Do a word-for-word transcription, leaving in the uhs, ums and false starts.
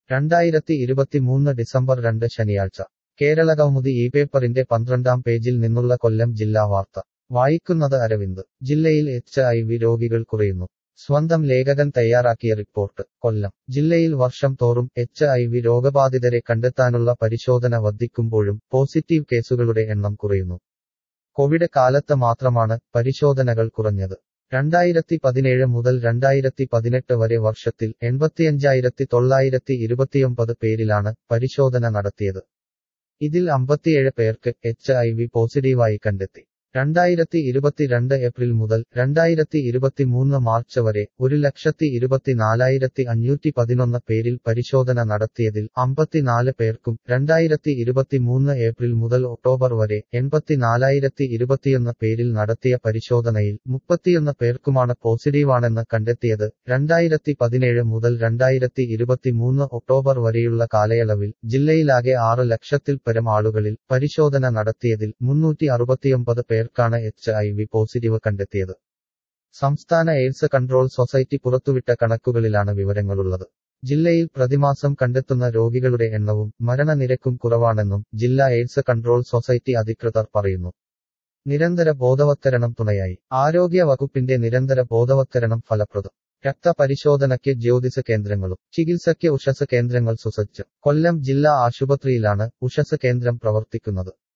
രണ്ടായിരത്തി ഇരുപത്തിമൂന്ന് ഡിസംബർ രണ്ട് ശനിയാഴ്ച കേരളകൗമുദി ഈ പേപ്പറിന്റെ പന്ത്രണ്ടാം പേജിൽ നിന്നുള്ള കൊല്ലം ജില്ലാ വാർത്ത വായിക്കുന്നത് അരവിന്ദ്. ജില്ലയിൽ എച്ച് ഐ വി രോഗികൾ കുറയുന്നു. സ്വന്തം ലേഖകൻ തയ്യാറാക്കിയ റിപ്പോർട്ട്. കൊല്ലം ജില്ലയിൽ വർഷം തോറും എച്ച് ഐ വി രോഗബാധിതരെ കണ്ടെത്താനുള്ള പരിശോധന വർദ്ധിക്കുമ്പോഴും പോസിറ്റീവ് കേസുകളുടെ എണ്ണം കുറയുന്നു. കോവിഡ് കാലത്ത് മാത്രമാണ് പരിശോധനകൾ കുറഞ്ഞത്. രണ്ടായിരത്തി പതിനേഴ് മുതൽ രണ്ടായിരത്തി പതിനെട്ട് വരെ വർഷത്തിൽ എൺപത്തിയഞ്ചായിരത്തി തൊള്ളായിരത്തി ഇരുപത്തിയൊമ്പത് പേരിലാണ് പരിശോധന നടത്തിയത്. ഇതിൽ അമ്പത്തിയേഴ് പേർക്ക് എച്ച് ഐ വി പോസിറ്റീവായി കണ്ടെത്തി. രണ്ടായിരത്തി ഇരുപത്തിരണ്ട് ഏപ്രിൽ മുതൽ രണ്ടായിരത്തി ഇരുപത്തിമൂന്ന് മാർച്ച് വരെ ഒരു ലക്ഷത്തി ഇരുപത്തിനാലായിരത്തി അഞ്ഞൂറ്റി പതിനൊന്ന് പേരിൽ പരിശോധന നടത്തിയതിൽ അമ്പത്തിനാല് പേർക്കും രണ്ടായിരത്തി ഇരുപത്തിമൂന്ന് ഏപ്രിൽ മുതൽ ഒക്ടോബർ വരെ എൺപത്തിനാലായിരത്തി ഇരുപത്തിയൊന്ന് പേരിൽ നടത്തിയ പരിശോധനയിൽ മുപ്പത്തിയൊന്ന് പേർക്കുമാണ് പോസിറ്റീവാണെന്ന് കണ്ടെത്തിയത്. രണ്ടായിരത്തി പതിനേഴ് മുതൽ രണ്ടായിരത്തി ഇരുപത്തിമൂന്ന് ഒക്ടോബർ വരെയുള്ള കാലയളവിൽ ജില്ലയിലാകെ ആറ് ലക്ഷത്തിൽ പരം ആളുകളിൽ പരിശോധന നടത്തിയതിൽ മുന്നൂറ്റി അറുപത്തിയൊമ്പത് പേർ ാണ് എച്ച് ഐ വി പോസിറ്റീവ് കണ്ടെത്തിയത്. സംസ്ഥാന എയ്ഡ്സ് കൺട്രോൾ സൊസൈറ്റി പുറത്തുവിട്ട കണക്കുകളിലാണ് വിവരങ്ങളുള്ളത്. ജില്ലയിൽ പ്രതിമാസം കണ്ടെത്തുന്ന രോഗികളുടെ എണ്ണവും മരണനിരക്കും കുറവാണെന്നും ജില്ലാ എയ്ഡ്സ് കൺട്രോൾ സൊസൈറ്റി അധികൃതർ പറയുന്നു. നിരന്തര ബോധവത്കരണം തുണയായി. ആരോഗ്യ വകുപ്പിന്റെ നിരന്തര ബോധവത്കരണം ഫലപ്രദം. രക്തപരിശോധനയ്ക്ക് ജ്യോതിസ് കേന്ദ്രങ്ങളും ചികിത്സയ്ക്ക് ഉഷസ് കേന്ദ്രങ്ങൾ സുസജ്ജം. കൊല്ലം ജില്ലാ ആശുപത്രിയിലാണ് ഉഷസ് കേന്ദ്രം പ്രവർത്തിക്കുന്നത്.